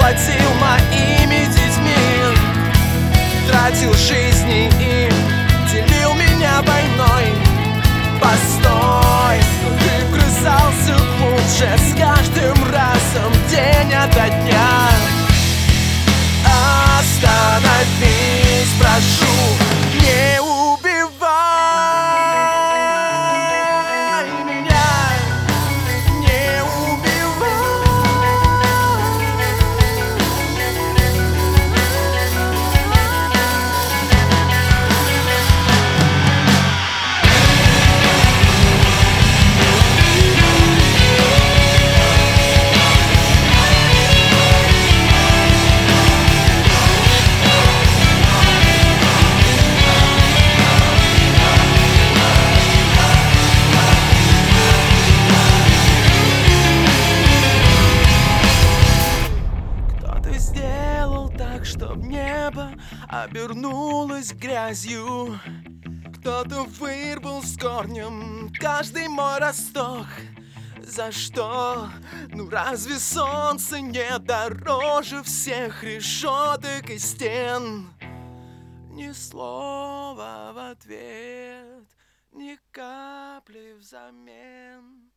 платил моими детьми, тратил жизни им, делил меня войной. Постой, ты вгрызался глубже с каждым разом, день ото дня. Остановись, прошу, не убивай меня, не убивай. Сделал так, чтоб небо обернулось грязью. Кто-то вырвал с корнем каждый мой росток. За что? Ну разве солнце не дороже всех решеток и стен? Ни слова в ответ, ни капли взамен.